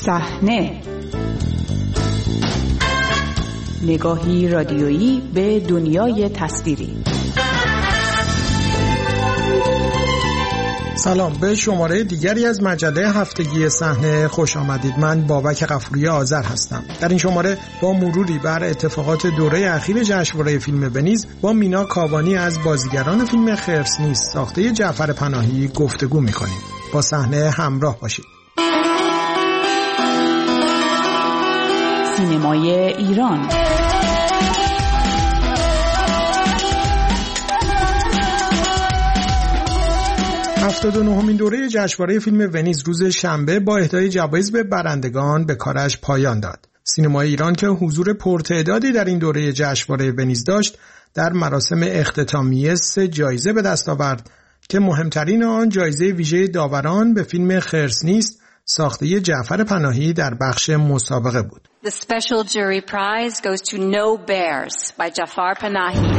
صحنه، نگاهی رادیویی به دنیای تصویری. سلام، به شماره دیگری از مجله هفتگی صحنه خوش آمدید. من بابک غفوری آذر هستم. در این شماره با مروری بر اتفاقات دوره اخیر جشنواره فیلم ونیز با مینا کاوانی از بازیگران فیلم خرس نیست ساخته جعفر پناهی گفتگو می‌کنیم. با صحنه همراه باشید. سینمای ایران. هفتاد و نهمین دوره جشنواره فیلم ونیز روز شنبه با اهدای جوایز به برندگان به کارش پایان داد. سینمای ایران که حضور پرتعدادی در این دوره جشنواره ونیز داشت، در مراسم اختتامیه 3 جایزه به دست آورد که مهمترین آن جایزه ویژه داوران به فیلم خرس نیست ساخته جعفر پناهی در بخش مسابقه بود. The special jury prize goes to No Bears by Jafar Panahi.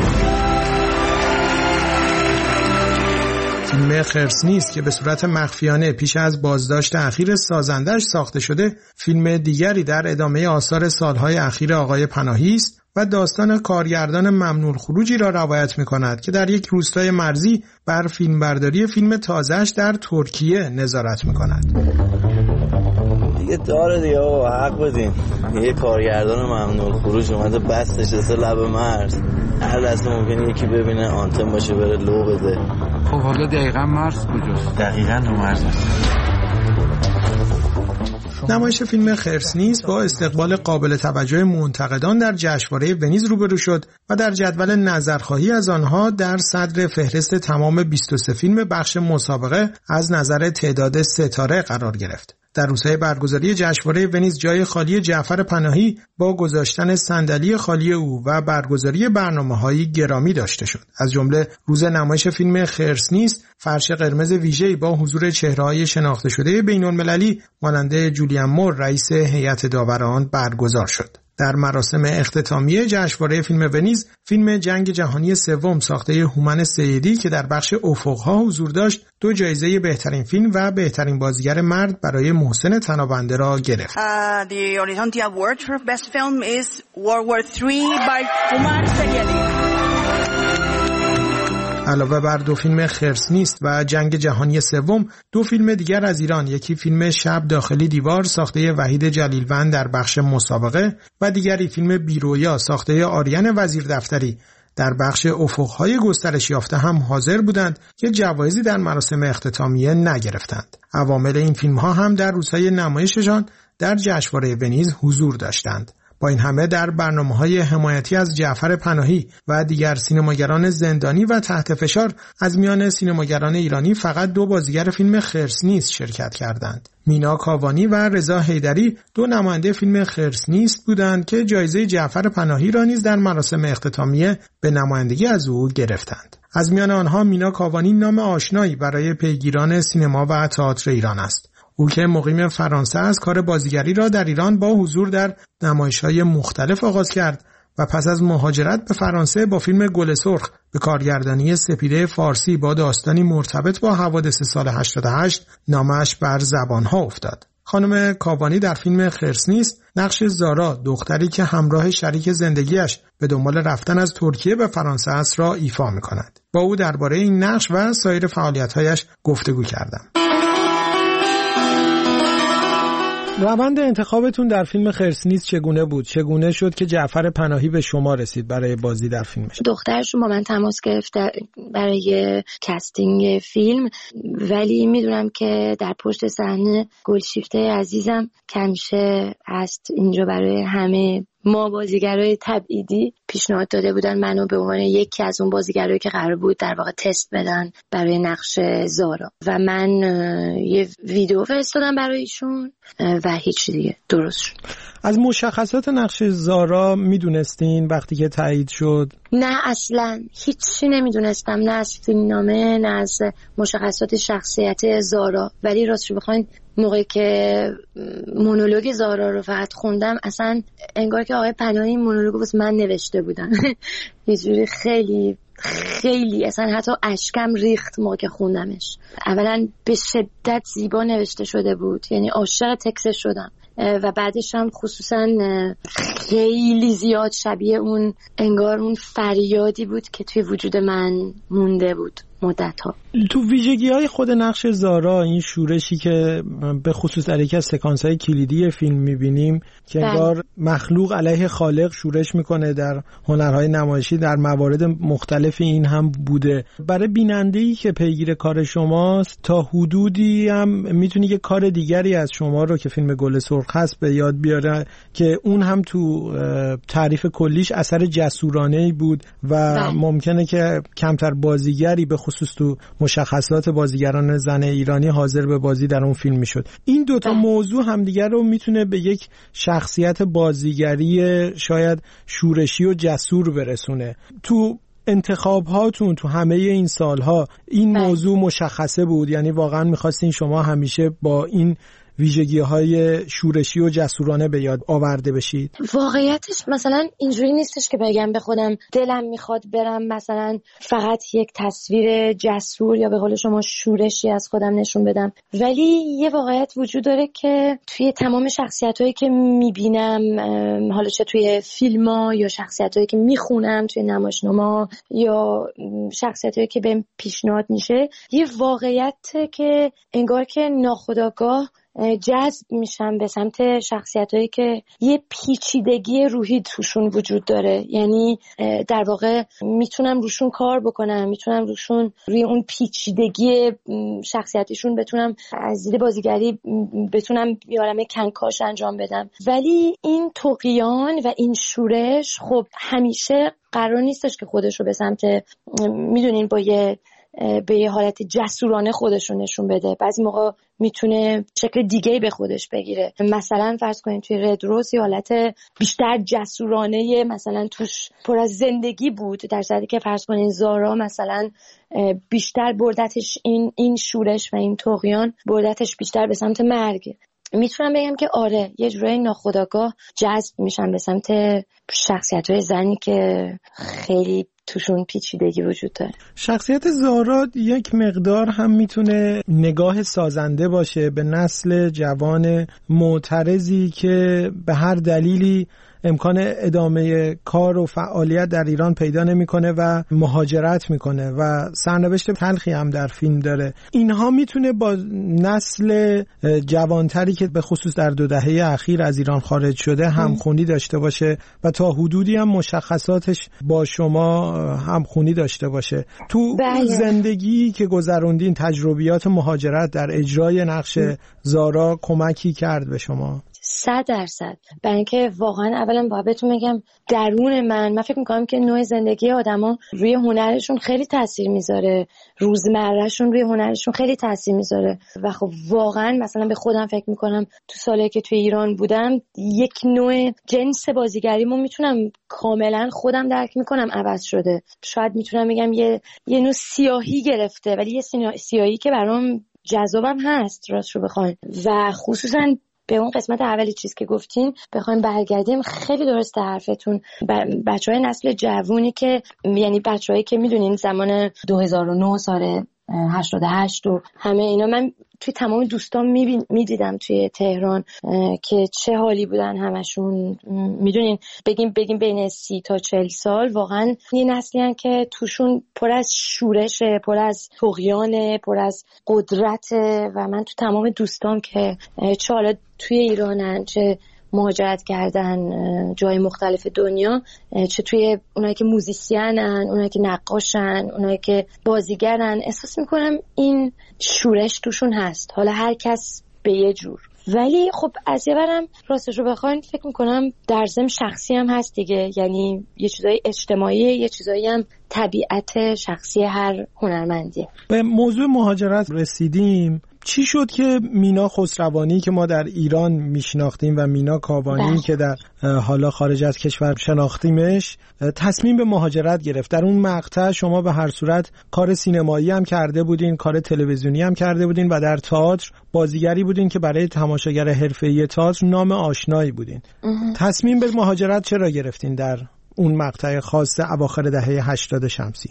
فیلم خرس نیست که به صورت مخفیانه پیش از بازداشت اخیر سازندش ساخته شده، فیلم دیگری در ادامه آثار سالهای اخیر آقای پناهی است و داستان کارگردان ممنون خروجی را روایت می‌کند که در یک روستای مرزی بر فیلمبرداری فیلم تازه‌اش در ترکیه نظارت می‌کند. دیگه داره دیگه حق بدین. یه کارگردان ممنون خروج اومده بس نشسته لب مرز، هر لحظه ممکنه یکی ببینه آنتن باشه بره لو بده. خب حالا دقیقاً مرز کجاست؟ دقیقاً رو مرز است. نمایش فیلم خرس نیست با استقبال قابل توجه منتقدان در جشنواره ونیز روبرو شد و در جدول نظرخواهی از آنها در صدر فهرست تمام 23 فیلم بخش مسابقه از نظر تعداد ستاره قرار گرفت. در روزهای برگزاری جشنواره ونیز جای خالی جعفر پناهی با گذاشتن صندلی خالی او و برگزاری برنامه‌های گرامی داشته شد. از جمله روز نمایش فیلم خرس نیست، فرش قرمز ویژه‌ای با حضور چهره‌های شناخته شده بین‌المللی مانند جولیان مور رئیس هیئت داوران برگزار شد. در مراسم اختتامیه جشنواره فیلم ونیز، فیلم جنگ جهانی سوم ساخته هومن سیدی که در بخش افق‌ها حضور داشت، 2 جایزه بهترین فیلم و بهترین بازیگر مرد برای محسن تنابنده را گرفت. The Horizonte Award for Best Film is World War III by Houman Seyedi. علاوه بر 2 فیلم خرس نیست و جنگ جهانی سوم، 2 فیلم دیگر از ایران، یکی فیلم شب داخلی دیوار ساخته وحید جلیلوند در بخش مسابقه و دیگری فیلم بیرویا ساخته آریان وزیردفتری در بخش افق‌های گسترش یافته هم حاضر بودند که جوایزی در مراسم اختتامیه نگرفتند. عوامل این فیلم‌ها هم در روزهای نمایششان در جشنواره ونیز حضور داشتند. با این همه در برنامه‌های حمایتی از جعفر پناهی و دیگر سینماگران زندانی و تحت فشار از میان سینماگران ایرانی فقط 2 بازیگر فیلم خرس نیست شرکت کردند. مینا کاوانی و رضا حیدری 2 نماینده فیلم خرس نیست بودند که جایزه جعفر پناهی را نیز در مراسم اختتامیه به نمایندگی از او گرفتند. از میان آنها مینا کاوانی نام آشنایی برای پیگیران سینما و تئاتر ایران است. او که مقیم فرانسه است، کار بازیگری را در ایران با حضور در نمایش‌های مختلف آغاز کرد و پس از مهاجرت به فرانسه با فیلم گل سرخ به کارگردانی سپیده فارسی با داستانی مرتبط با حوادث سال 88 نامش بر زبانها افتاد. خانم کاوانی در فیلم خرس نیست نقش زارا، دختری که همراه شریک زندگیش به دنبال رفتن از ترکیه به فرانسه است را ایفا می‌کند. با او درباره این نقش و سایر فعالیت‌هایش گفتگو کردم. روند انتخابتون در فیلم خرس نیست چگونه بود؟ چگونه شد که جعفر پناهی به شما رسید برای بازی در فیلمش؟ دخترشون با من تماس گرفت برای کاستینگ فیلم، ولی میدونم که در پشت صحنه گلشیفته عزیزم کمیشه هست اینجا برای همه ما بازیگرای تبعیدی پیشنهاد داده بودن منو به عنوان یکی از اون بازیگرایی که قرار بود در واقع تست بدن برای نقش زارا و من یه ویدیو فرستادم برای ایشون و هیچ دیگه درست شد. از مشخصات نقش زارا میدونستین وقتی که تایید شد؟ نه اصلا هیچی نمیدونستم، نه از فیلمنامه نه از مشخصات شخصیت زارا، ولی راستش بخواین موقعی که مونولوگ زارا رو فقط خوندم اصلا انگار که آقای پناهی مونولوگ واسه من نوشته بودن. یه جوری خیلی اصلا حتی اشکم ریخت موقع که خوندمش. اولا به شدت زیبا نوشته شده بود، یعنی عاشق تکست شدم. و بعدش هم خصوصا خیلی زیاد شبیه اون انگار اون فریادی بود که توی وجود من مونده بود مدت‌ها. تو ویژگی‌های خود نقش زارا، این شورشی که به خصوص در یکی از سکانس‌های کلیدی فیلم می‌بینیم که انگار مخلوق علیه خالق شورش می‌کنه، در هنرهای نمایشی در موارد مختلفی این هم بوده. برای بیننده‌ای که پیگیر کار شماست تا حدودی هم می‌تونی یه کار دیگری از شما رو که فیلم گل سرخ هست به یاد بیاره که اون هم تو تعریف کلیش اثر جسورانه‌ای بود و ممکنه که کمتر بازیگری به خصوص تو مشخصات بازیگران زن ایرانی حاضر به بازی در اون فیلم میشد. این دوتا موضوع همدیگر رو میتونه به یک شخصیت بازیگری شاید شورشی و جسور برسونه. تو انتخاب هاتون تو همه این سالها این موضوع مشخصه بود؟ یعنی واقعا میخواستین شما همیشه با این ویژگی‌های شورشی و جسورانه به یاد آورده بشید؟ واقعیتش مثلا اینجوری نیستش که بگم به خودم دلم میخواد برم مثلا فقط یک تصویر جسور یا به قول شما شورشی از خودم نشون بدم، ولی یه واقعیت وجود داره که توی تمام شخصیتایی که میبینم، حالا چه توی فیلم‌ها یا شخصیتایی که میخونم توی نمایشنامه‌ها یا شخصیتایی که بهم پیشنهاد میشه، یه واقعیت که انگار که ناخودآگاه جذب میشم به سمت شخصیتایی که یه پیچیدگی روحی توشون وجود داره. یعنی در واقع میتونم روشون کار بکنم، میتونم روشون روی اون پیچیدگی شخصیتیشون بتونم از دید بازیگری بتونم یه عالمه کنکاش انجام بدم. ولی این طغیان و این شورش خب همیشه قرار نیستش که خودش رو به سمت میدونین به یه حالت جسورانه خودش رو نشون بده. بعضی موقع میتونه شکل دیگه به خودش بگیره. مثلا فرض کنین توی رد روز یه حالت بیشتر جسورانه مثلا توش پر از زندگی بود، در صورتی که فرض کنین زارا مثلا بیشتر بردتش این شورش و این طغیان بردتش بیشتر به سمت مرگ. میتونم بگم که آره یه جورایی ناخودآگاه جذب میشم به سمت شخصیت‌های زنی که خیلی توشون پیچیدگی وجود داره. شخصیت زارا یک مقدار هم میتونه نگاه سازنده باشه به نسل جوان معترضی که به هر دلیلی امکان ادامه کار و فعالیت در ایران پیدا نمیکنه و مهاجرت میکنه و سرنوشت تلخی هم در فیلم داره. اینها میتونه با نسل جوانتری که به خصوص در 2 دهه اخیر از ایران خارج شده همخونی داشته باشه و تا حدودی هم مشخصاتش با شما همخونی داشته باشه. تو زندگی که گذروندین تجربیات مهاجرت در اجرای نقش زارا کمکی کرد به شما؟ 100%. برای اینکه واقعا اولا باید بهتون بگم درون من فکر میکنم که نوع زندگی آدما روی هنرشون خیلی تاثیر میذاره، روزمرهشون روی هنرشون خیلی تاثیر میذاره و خب واقعا مثلا به خودم فکر میکنم تو سالایی که توی ایران بودم یک نوع جنس بازیگریمو میتونم کاملا خودم درک میکنم عوض شده. شاید میتونم بگم یه نوع سیاهی گرفته، ولی یه سیاهی که برام جذابم هست راستشو بخواین. و خصوصا به اون قسمت اولی چیز که گفتین بخوایم برگردیم، خیلی درسته حرفتون. بچهای نسل جوونی که یعنی بچه‌هایی که میدونین زمان 2009 سال 88 و همه اینا، من توی تمام دوستان میدیدم توی تهران که چه حالی بودن همشون. میدونین بگیم بین 30 تا 40 سال واقعا یه نسلی هن که توشون پر از شورشه، پر از طغیانه، پر از قدرته و من تو تمام دوستان که چه حالا توی ایرانن چه مهاجرت کردن جای مختلف دنیا، چه توی اونایی که موزیسینن، اونایی که نقاشن، اونایی که بازیگرن، احساس میکنم این شورش توشون هست، حالا هر کس به یه جور. ولی خب از یه برم راستش رو بخواین فکر میکنم در ضمن شخصی هم هست دیگه، یعنی یه چیزای اجتماعی، یه چیزایی هم طبیعت شخصی هر هنرمندی. به موضوع مهاجرت رسیدیم. چی شد که مینا خسروانی که ما در ایران میشناختیم و مینا کاوانی که در حالا خارج از کشور شناختیمش تصمیم به مهاجرت گرفت؟ در اون مقطع شما به هر صورت کار سینمایی هم کرده بودین، کار تلویزیونی هم کرده بودین و در تئاتر بازیگری بودین که برای تماشاگر حرفه‌ای تئاتر نام آشنایی بودین. تصمیم به مهاجرت چرا گرفتین در اون مقطع خاص اواخر دهه 80 شمسی؟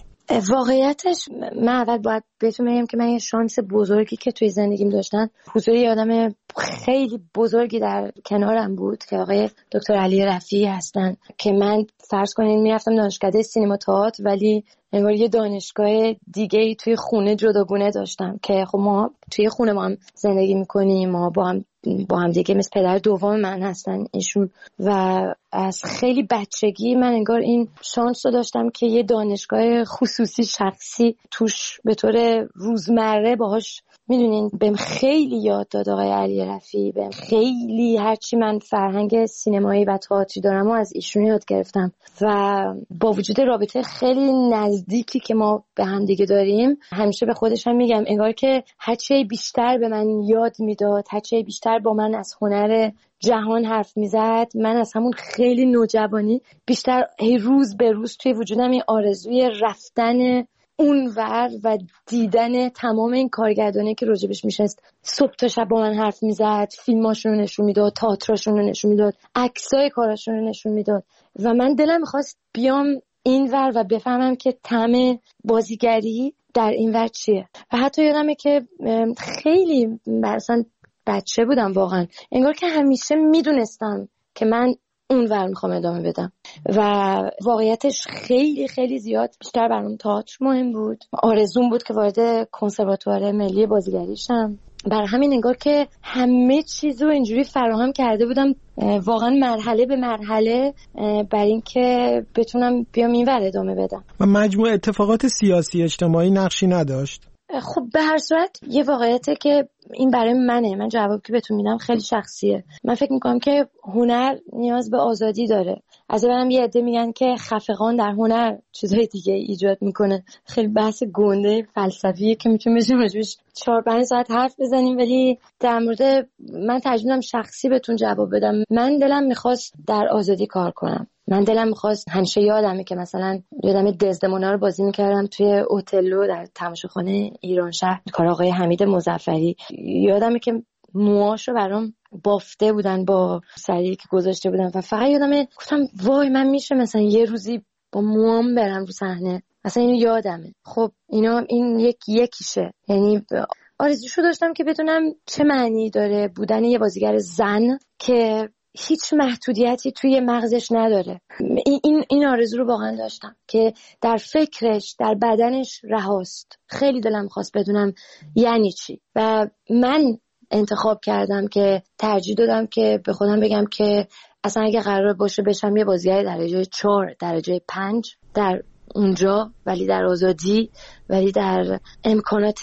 واقعیتش من اول باید بهتون بگم که من یه شانس بزرگی که توی زندگیم داشتم حضور یه آدم خیلی بزرگی در کنارم بود که آقای دکتر علی رفیعی هستن که من فرض کنین میرفتم دانشکده سینما تئاتر ولی انگار یه دانشگاه دیگه‌ای توی خونه جداگونه داشتم که خب ما توی خونه ما هم زندگی میکنیم، ما با هم دیگه مثل پدر دوم من هستن ایشون و از خیلی بچگی من انگار این شانس رو داشتم که یه دانشگاه خصوصی شخصی توش به طور روزمره باهاش میدونین بهم خیلی یاد داد آقای علی رفیعی، بهم خیلی هرچی من فرهنگ سینمایی و تئاتری دارم و از ایشون یاد گرفتم و با وجود رابطه خیلی نزدیکی که ما به هم دیگه داریم همیشه به خودشم میگم انگار که هرچی بیشتر به من یاد میداد، هرچی بیشتر با من از هنر جهان حرف میزد، من از همون خیلی نوجوانی بیشتر روز به روز توی وجودم این آرزوی رفتن اونور و دیدن تمام این کارگردانه که راجبش میشست صبح تا شب با من حرف میزد، فیلماشون رو نشون میداد، تئاتراشون رو نشون میداد، عکسای کاراشون رو نشون میداد و من دلم میخواست بیام اینور و بفهمم که طعم بازیگری در اینور چیه. و حتی یادمه که خیلی مثلا بچه بودم واقعا، انگار که همیشه میدونستم که من اونور میخوام ادامه بدم و واقعیتش خیلی خیلی زیاد بیشتر برام تئاتر مهم بود. آرزوم بود که وارد کنسرواتوار ملی بازیگری شم. برای همین انگار که همه چیزو اینجوری فراهم کرده بودم واقعا مرحله به مرحله برای اینکه بتونم بیام اینور ادامه بدم. و مجموع اتفاقات سیاسی اجتماعی نقشی نداشت؟ خب به هر صورت یه واقعیته که این برای منه، من جواب که بهتون میدم خیلی شخصیه. من فکر میکنم که هنر نیاز به آزادی داره. از اینم یه عده میگن که خفقان در هنر چیزای دیگه ایجاد میکنه. خیلی بحث گنده فلسفیه که میتونیم راجعش 4-5 ساعت حرف بزنیم، ولی در مورد من ترجیح میدم شخصی بهتون جواب بدم. من دلم میخواست در آزادی کار کنم. من دلم میخواست، همیشه یادمه که مثلا یادم دزدمونا رو بازی میکردم توی اوتلو در تماشاخانه ایرانشهر، کار آقای حمید مظفری. یادمه که موهاشو برام بافته بودن با سری که گذاشته بودن و فقط یادمه گفتم وای من میشه مثلا یه روزی با موام برم رو صحنه. مثلا اینو یادمه. خب این یکیشه، یعنی آرزوشو داشتم که بدونم چه معنی داره بودن یه بازیگر زن که هیچ محدودیتی توی مغزش نداره. این آرزو رو واقعا داشتم که در فکرش، در بدنش رهاست. خیلی دلم خواست بدونم یعنی چی و من انتخاب کردم که ترجیح دادم که به خودم بگم که اصلا اگه قرار باشه بشم یه بازیگر درجه 4 درجه 5 در اونجا، ولی در آزادی، ولی در امکانات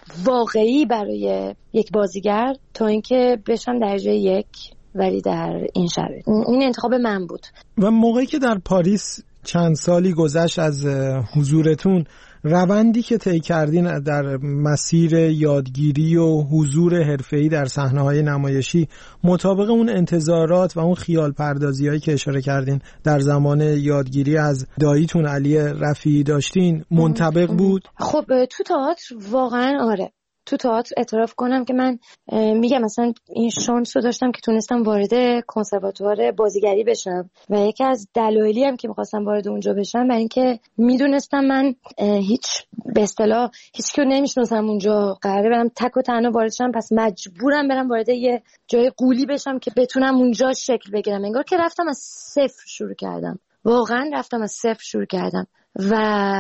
واقعی برای یک بازیگر، تا اینکه بشم درجه 1 ولی در این شرایط. این انتخاب من بود. و موقعی که در پاریس چند سالی گذشت از حضورتون، روندی که طی کردین در مسیر یادگیری و حضور حرفه‌ای در صحنه‌های نمایشی مطابق اون انتظارات و اون خیال پردازی‌هایی که اشاره کردین در زمان یادگیری از داییتون علی رفیعی داشتین منطبق بود؟ خب تو تئاتر واقعا آره. تو تئاتر اعتراف کنم که من میگم مثلا این شانس رو داشتم که تونستم وارد کنسرواتوار بازیگری بشم و یکی از دلایلی هم که می‌خواستم وارد اونجا بشم برای اینکه میدونستم من هیچ به اصطلاح هیچ کیو نمیشناسم اونجا، قراره برم تک و تنها وارد شم، پس مجبورم برم وارد یه جای قولی بشم که بتونم اونجا شکل بگیرم. انگار که رفتم از صفر شروع کردم، واقعا رفتم از صفر شروع کردم. و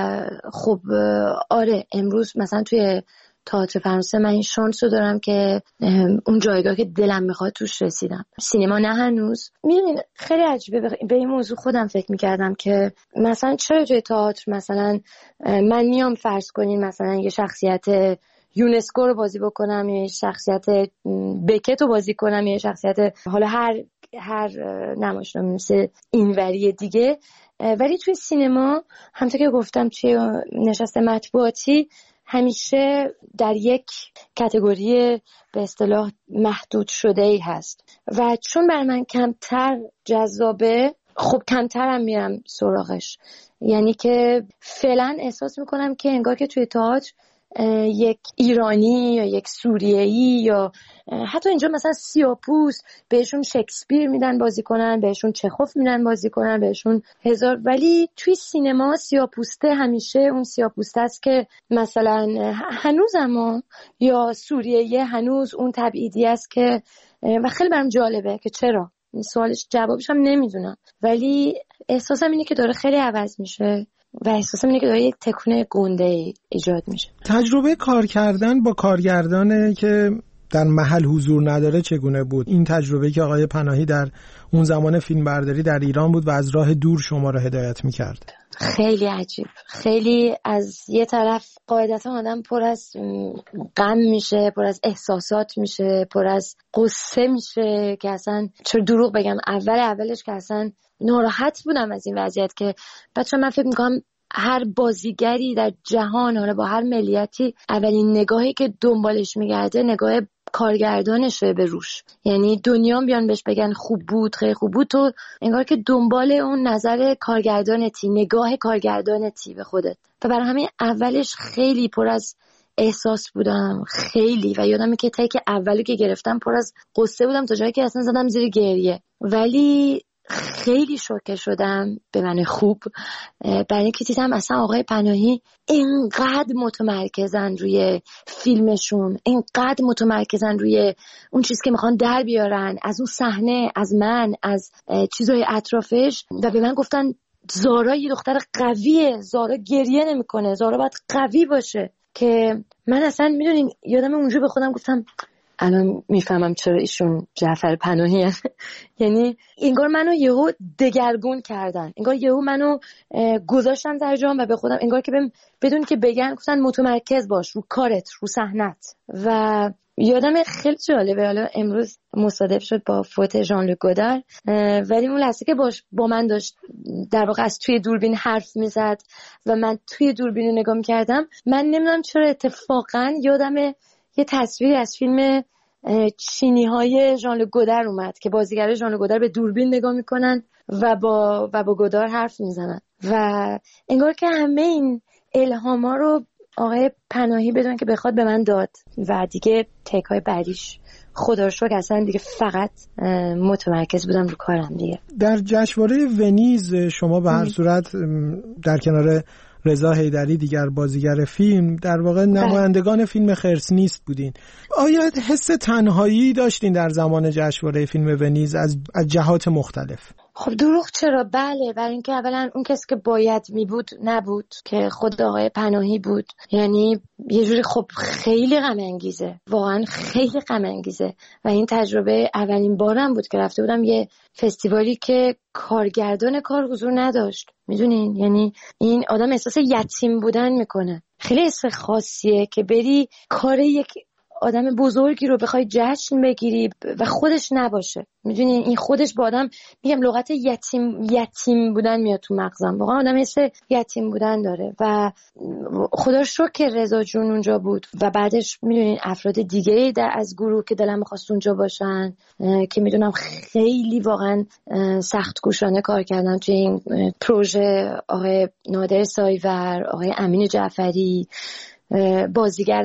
خب آره امروز مثلا توی تئاتر فرانسه من این شانس رو دارم که اون جایگاه که دلم میخواد توش رسیدم. سینما نه هنوز. میدونین خیلی عجیبه به این موضوع خودم فکر میکردم که مثلا چرا توی تئاتر مثلا من میام فرض کنین مثلا یه شخصیت یونسکو رو بازی بکنم، یه شخصیت بکت رو بازی کنم، یه شخصیت حالا هر نمایشنامه مثل اینوری دیگه، ولی توی سینما همونطور که گفتم توی نشست مطبوعاتی همیشه در یک کاتگوری به اصطلاح محدود شده‌ای هست و چون برای من کمتر جذابه خب کمترم میرم سراغش. یعنی که فعلا احساس میکنم که انگار که توی تئاتر یک ایرانی یا یک سوریه‌ای یا حتی اینجا مثلا سیاه‌پوست بهشون شکسپیر میدن بازی کنن، بهشون چخوف میدن بازی کنن، بهشون هزار، ولی توی سینما سیاه‌پوسته همیشه اون سیاه‌پوسته است که مثلا هنوز اما یا سوریه‌ای هنوز اون تبعیدی است که و خیلی برام جالبه که چرا. این سوالش جوابش هم نمیدونم، ولی احساسم اینه که داره خیلی عوض میشه و احساسم اینه که داره یک تکونه گنده ایجاد میشه. تجربه کار کردن با کارگردانه که در محل حضور نداره چگونه بود؟ این تجربه که آقای پناهی در اون زمان فیلمبرداری در ایران بود و از راه دور شما رو هدایت میکرد. خیلی عجیب. خیلی از یه طرف قاعدتا آدم پر از غم میشه، پر از احساسات میشه، پر از قصه میشه که اصلا چرا دروغ بگم اولش که اصلا ناراحت بودم از این وضعیت که بچه من فکر میکنم هر بازیگری در جهان حالا با هر ملیتی اولین نگاهی که دنبالش میگرده نگاه کارگردانشه به روش. یعنی دنیا بیان بهش بگن خوب بود خیلی خوب بود، تو انگار که دنبال اون نظر کارگردانتی، نگاه کارگردانتی به خودت. و برای همین اولش خیلی پر از احساس بودم، خیلی. و یادمه که تیک اولی که گرفتم پر از قصه بودم تا جایی که اصلا زدم زیر گریه. ولی خیلی شوکه شدم به من خوب، برای اینکه دیدم اصلا آقای پناهی اینقدر متمرکزن روی فیلمشون، اینقدر متمرکزن روی اون چیزی که میخوان در بیارن از اون صحنه، از من، از چیزهای اطرافش. و به من گفتن زارا یه دختر قویه، زارا گریه نمیکنه، زارا باید قوی باشه. که من اصلا میدونین یادم اونجا به خودم گفتم الان میفهمم چرا ایشون جعفر پناهی هست. یعنی انگار منو یهو دگرگون کردن، انگار یهو منو گذاشتن در جام و به خودم انگار که بدون که بگن گفتن متمرکز باش رو کارت، رو صحنت. و یادم خیلی جالبه، حالا امروز مصادف شد با فوت ژان لوک گودار، ولی اون لحظه که با من داشت در واقع از توی دوربین حرف میزد و من توی دوربین رو نگاه میکردم، من نمیدونم چرا اتفاقا یادم یه تصویری از فیلم چینی های ژان لوک گودار اومد که بازیگر ژان لوک گودار به دوربین نگاه میکنن و با گودار حرف میزنن. و انگار که همه این الهاما رو آقای پناهی بدون که بخواد به من داد و دیگه تکای بعدیش خدا رو شکر اصلا دیگه فقط متمرکز بودم رو کارم دیگه. در جشنواره ونیز شما به هر صورت در کنار رضا حیدری دیگر بازیگر فیلم در واقع نمایندگان فیلم خرس نیست بودین. آیا حس تنهایی داشتین در زمان جشنواره فیلم ونیز از جهات مختلف؟ خب دروغ چرا؟ بله، برای اینکه اولا اون کسی که باید می بود نبود که خود آقای پناهی بود. یعنی یه جوری خب خیلی غم انگیزه، واقعا خیلی غم انگیزه. و این تجربه اولین بارم بود که رفته بودم یه فستیوالی که کارگردان کار حضور نداشت. میدونین یعنی این آدم احساس یتیم بودن میکنه. خیلی حس خاصیه که بری کار یک آدم بزرگی رو بخوای جشن بگیری و خودش نباشه. میدونین این خودش با آدم میگم لغت یتیم بودن میاد تو مغزم. واقعا آدم حس یتیم بودن داره و خدا رو شکر که رضا جون اونجا بود و بعدش میدونین افراد دیگه از گروه که دلم می‌خواست اونجا باشن که میدونم خیلی واقعا سخت کوشانه کار کردن توی این پروژه. آقای نادر سایور، آقای امین جعفری، بازیگر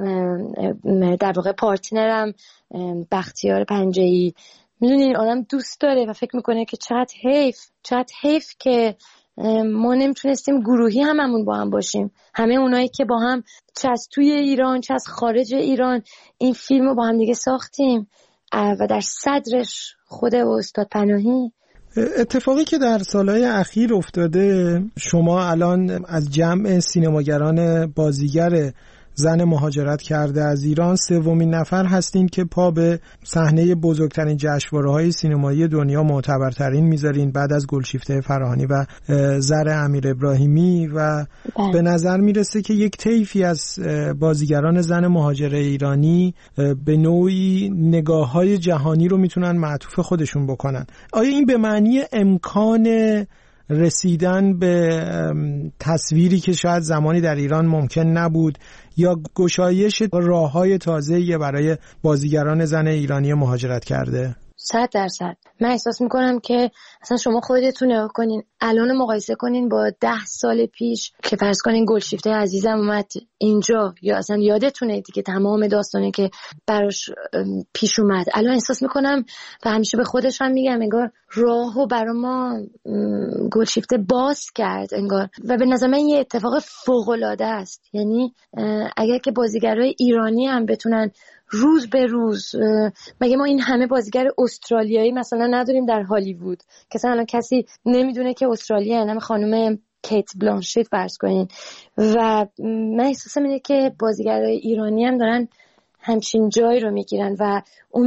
در واقع پارتنرم بختیار پنجه‌ای. میدونین آدم دوست داره و فکر میکنه که چقدر حیف که ما نمیتونستیم گروهی هممون با هم باشیم. همه اونایی که با هم چه از توی ایران چه از خارج ایران این فیلم رو با هم دیگه ساختیم و در صدرش خود استاد پناهی. اتفاقی که در سالهای اخیر افتاده، شما الان از جمع سینماگران بازیگر زن مهاجرت کرده از ایران سومین نفر هستین که پا به صحنه بزرگترین جشنواره‌های سینمایی دنیا معتبرترین میذارین بعد از گلشیفته فراهانی و زر امیر ابراهیمی و به نظر میرسه که یک طیفی از بازیگران زن مهاجر ایرانی به نوعی نگاه‌های جهانی رو میتونن معطوف خودشون بکنن. آیا این به معنی امکان رسیدن به تصویری که شاید زمانی در ایران ممکن نبود یا گشایش راه‌های تازه‌ای برای بازیگران زن ایرانی مهاجرت کرده؟ 100%. من احساس میکنم که اصلا شما خودتون نگاه کنین الان مقایسه کنین با 10 سال پیش که فرض کنین گلشیفته عزیزم اومد اینجا یا اصلا یادتونه دیگه تمام داستانی که براش پیش اومد. الان احساس میکنم و همیشه به خودش هم میگم انگار راهو برای ما گلشیفته باز کرد انگار، و به نظر من یه اتفاق فوق‌العاده است. یعنی اگر که بازیگرای ایرانی هم بتونن روز به روز، مگه ما این همه بازیگر استرالیایی مثلا نداریم در هالیوود که مثلا الان کسی نمیدونه که استرالیا یعنی خانم کیت بلانشت فرض کنین، و من احساسم اینه که بازیگرای ایرانی هم دارن همچین جایی رو میگیرن و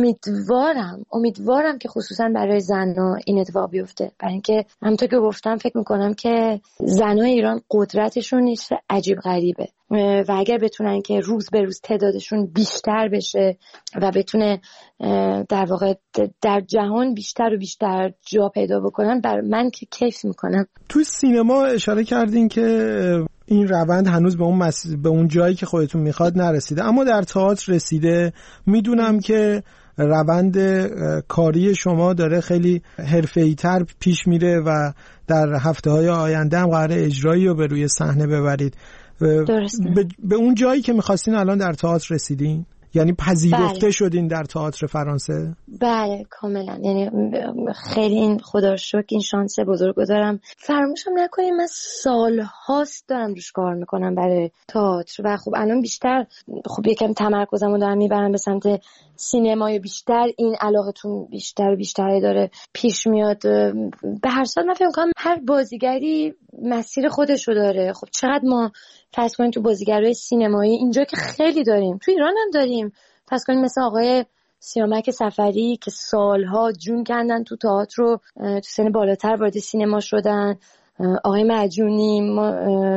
امیدوارم که خصوصا برای زن‌ها این اتفاق بیفته، برای اینکه همونطور که گفتم فکر میکنم که زن‌های ایران قدرتشون نیست عجیب غریبه و اگر بتونن که روز به روز تعدادشون بیشتر بشه و بتونه در واقع در جهان بیشتر و بیشتر جا پیدا بکنن، بر من که کیف میکنم. تو سینما اشاره کردین که این روند هنوز به اون جایی که خودتون میخواد نرسیده، اما در تئاتر رسیده. میدونم که روند کاری شما داره خیلی حرفه‌ای‌تر پیش میره و در هفته‌های آینده هم قراره اجرایی رو به روی صحنه ببرید. به اون جایی که میخواستین الان در تئاتر رسیدین؟ یعنی پذیرفته شدین در تئاتر فرانسه؟ بله کاملا. یعنی خیلی این خدا رو شکر این شانس بزرگ دارم. فراموشم نکنیم من سال‌هاست دارم روش کار میکنم برای تئاتر و خب الان بیشتر یکم تمرکزمو دارم میبرم به سمت سینمای بیشتر. این علاقتون بیشتر و بیشتر داره پیش میاد. به هر صورت من فکر می‌کنم هر بازیگری مسیر خودشو داره. خب چقدر ما فرض کنیم تو بازیگرای سینمایی اینجا که خیلی داریم، تو ایران هم داریم، فرض کنیم مثل آقای سیامک سفری که سالها جون کندن تو تئاتر رو، تو سن بالاتر وارد سینما شدن، آقای معجونی، ما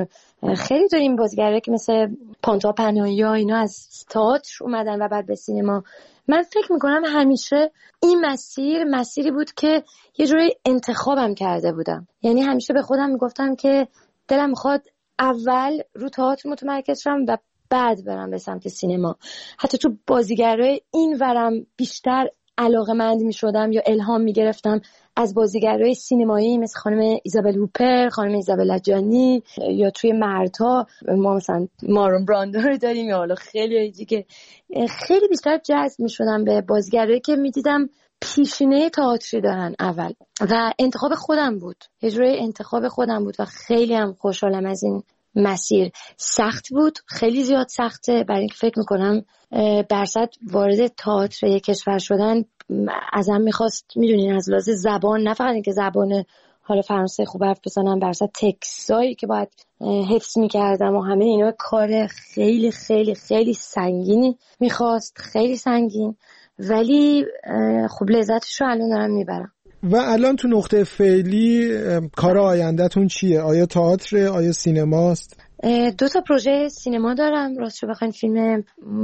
خیلی داریم بازیگرایی که مثل پانتا پناهی‌ها اینا از تئاتر اومدن و بعد به سینما. من فکر میکنم همیشه این مسیری بود که یه جوری انتخابم کرده بودم. یعنی همیشه به خودم میگفتم که دلم میخواد اول رو تئاتر متمرکز شم و بعد برم به سمت سینما. حتی تو بازیگرای این ورم بیشتر علاقه‌مند میشدم یا الهام میگرفتم از بازیگرای سینمایی مثل خانم ایزابل هوپر، خانم ایزابل لجانی، یا توی مردها ما مثلا مارون براندو رو داریم، یا حالا خیلی دیگه. خیلی بیشتر جذب میشدم به بازیگرایی که میدیدم پیشینه تئاتری دارن اول و انتخاب خودم بود، یه جوری انتخاب خودم بود و خیلی هم خوشحالم از این مسیر. سخت بود، خیلی زیاد سخته، برای اینکه فکر میکنم برصد وارد تئاتر یک کشور شدن ازم میخواست، میدونین، از لحاظ زبان، نه فقط اینکه زبان حالا فرانسه خوب حرف بزنم، برصد تکسایی که باید حفظ میکردم و همه اینا کار خیلی خیلی خیلی سنگینی میخواست، خیلی سنگین، ولی خب لذتش رو الان دارم میبرم. و الان تو نقطه فعلی کار آینده‌تون چیه؟ آیا تئاتر، آیا سینماست؟ 2 تا پروژه سینما دارم. راستش بخواین فیلم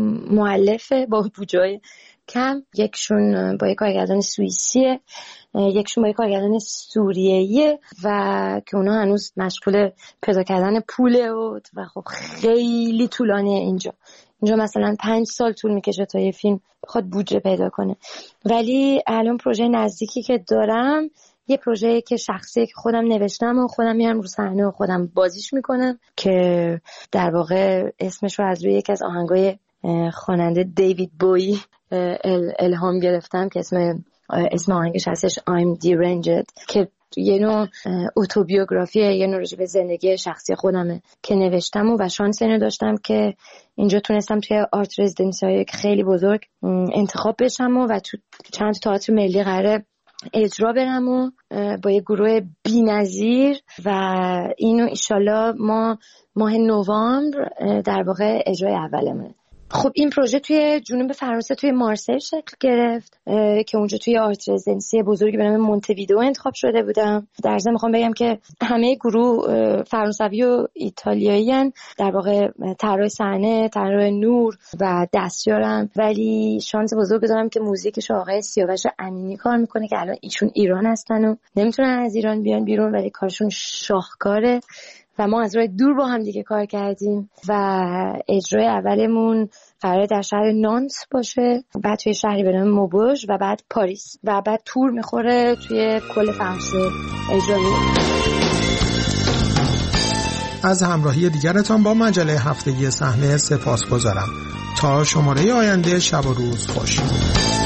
مؤلفه با بودجه کم، یکشون با یک کارگردان سوئیسیه، یکشون با یک کارگردان سوریه‌ایه و که اونا هنوز مشغول پیدا کردن پوله و خب خیلی طولانیه اینجا مثلا 5 سال طول میکشه تا یه فیلم بخواد بودجه پیدا کنه. ولی الان پروژه نزدیکی که دارم یه پروژه که شخصی که خودم نوشتم و خودم میرم رو صحنه و خودم بازیش میکنم که در واقع اسمش رو از روی یکی از آهنگای خواننده دیوید بویی الهام گرفتم که اسم آهنگش هستش I'm Deranged، که یه نوع اتوبیوگرافیه، یه نوع راجع به زندگی شخصی خودمه که نوشتم و شانس اینو داشتم که اینجا تونستم توی آرت رزیدنسی های خیلی بزرگ انتخاب بشم و تو چند تئاتر ملی قراره اجرا برم و با یه گروه بی‌نظیر و اینو ایشالله ما ماه نوامبر در واقع اجرای اولمونه. خب این پروژه توی جنوب فرانسه توی مارسی شکل گرفت که اونجا توی آرت رزیدنسی بزرگی به نام مونتویدئو انتخاب شده بودم. در ضمن میخوام بگم که همه گروه فرانسوی و ایتالیایی ان، در واقع طراح صحنه، طراح نور و دستیارم، ولی شانس بزرگ دارم که موزیکش آقای سیاوش امینی کار میکنه که الان ایشون ایران هستن و نمیتونن از ایران بیان بیرون، ولی کارشون شاهکاره و ما از راه دور با هم دیگه کار کردیم و اجرای اولمون قراره در شهر نانت باشه، بعد توی شهری به نام موبوژ و بعد پاریس و بعد تور میخوره توی کل فرانسه اجرا میشه. از همراهی دیگرتان با مجله هفتگی صحنه سپاسگزارم. تا شماره آینده، شب و روز خوش.